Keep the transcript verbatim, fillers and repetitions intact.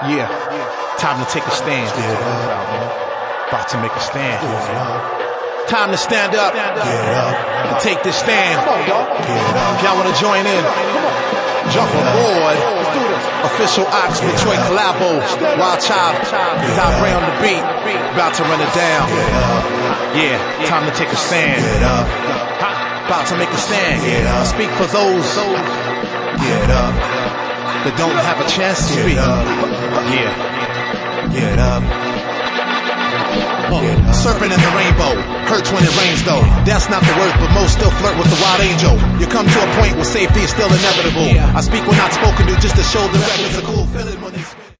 Yeah, time to take a stand. About to make a stand. Time to stand up and take this stand. If y'all want to join in, jump aboard. Official Ox, Detroit Collabo, Wild Child, Dot Bray on the beat. About to run it down. Yeah, time to take a stand. About to make a stand. I speak for those that don't have a chance to speak. Yeah. Get up. Uh, serpent in the rainbow, hurts when it rains though. That's not the word, but most still flirt with the wild angel. You come to a point where safety is still inevitable. I speak when not spoken to just to show the records a cool feeling when they